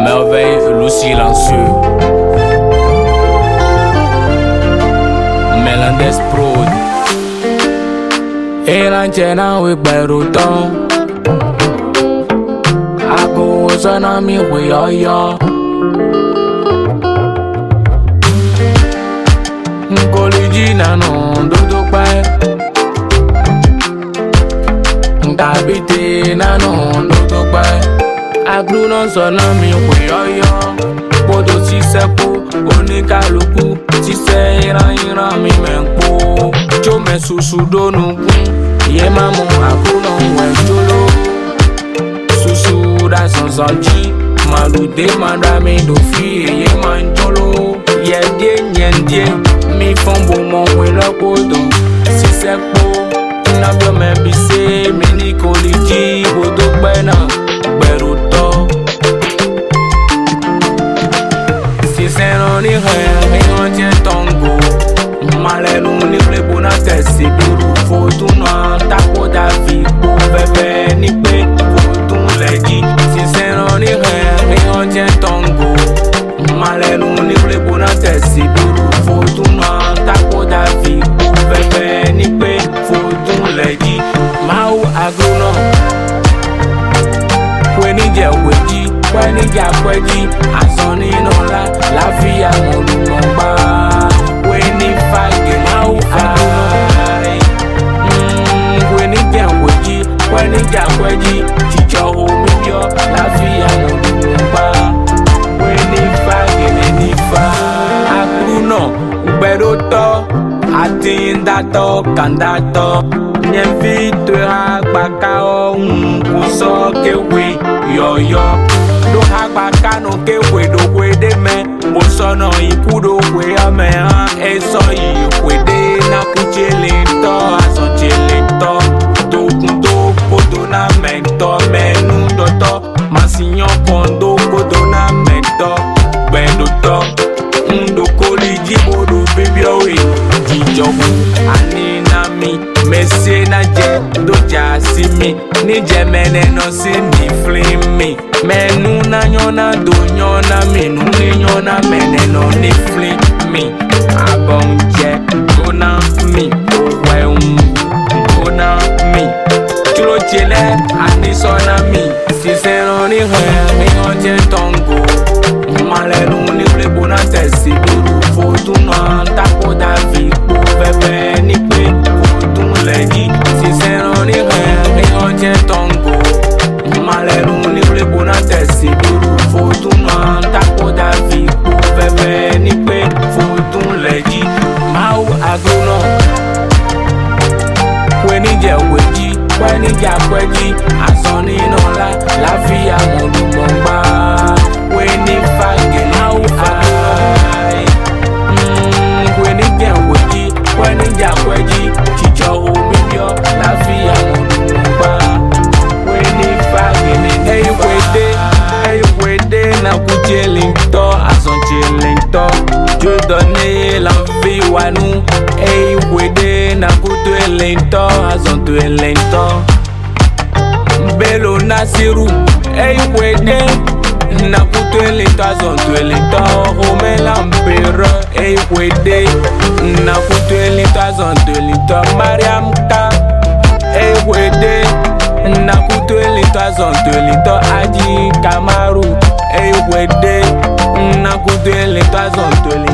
merveille le silencieux. Melendez Prod. Et l'antenne with Beruton. I go on me we are yo. Nkoliji na no dodo pa. Nkabite na no dodo pa. Aglu no sona mi we are yo. Bodo si sepo onikaluku ti se iran mi menpo. Jo me susu donu kun. Ye mamu aglu no we jolo. Susu da sansanji. Malude madame do fi ye manjolo. Ye die nyendie. Mi fon bon mon we lo kodo. Si sepo na bio me bise mi ni koliji bodo pena beruto. Si se no ni re on tient tongo. Malelu ni plebo na tesi biru fotu no tapo da vi po bebe ni pe fotu leji. Si se no ni re on tient tongo. Malelu ni plebo na tesi biru fotu no tapo da vi po bebe ni pe fotu leji. Mau agruno kweni je weji kweni ja kweji asoni no la via mo lumba kweni fage mau ai kweni je weji kweni ja kweji chicho ho mi yo la via mo lumba kweni fage ni fa agruno uberoto atindato kandato nyemvito agbaka ohun kuso kewe yoyo do agbaka no kewe do kwede me mo sono iku do kwe ame ha eso yi kwede na kuchele to aso chele to do kundo kodo na mento menu doto masinyo kondo kodo na mento bedo to ndo koliji bodo baby owe jijoku ani na mi mese na je doja si mi ni je mene no si ni flimi menu na nyona do nyona menu ni nyona mene no ni flimi abon je gona mi owe gona mi churo chele ani sona mi si se no ni he on je tongo malelu ni plebo na tesi biru fotu no tapo da vi po bebe ni pe fotu leji si se no ni re on tient tongo malelu ni plebo na tesi biru fotu no tapo da vi po bebe ni pe fotu leji mau agruno kweni je weji kweni ja kweji asoni no la via mo lumba kweni fage mau ai kweni je weji kweni ja kweji chicho ho mi yo la via mo lumba kweni fage ni ei wede na kuchelinto ason chelinto je donner l'envie wanu ei wede na kuchelinto ason tuelinto belo nasiru ei wede na kuchelinto ason tuelinto homela mpero ei wede na kuchelinto ason tuelinto mariam ka ei wede na kuchelinto ason tuelinto aji kamaru ei wede na kuchelinto ason tuelinto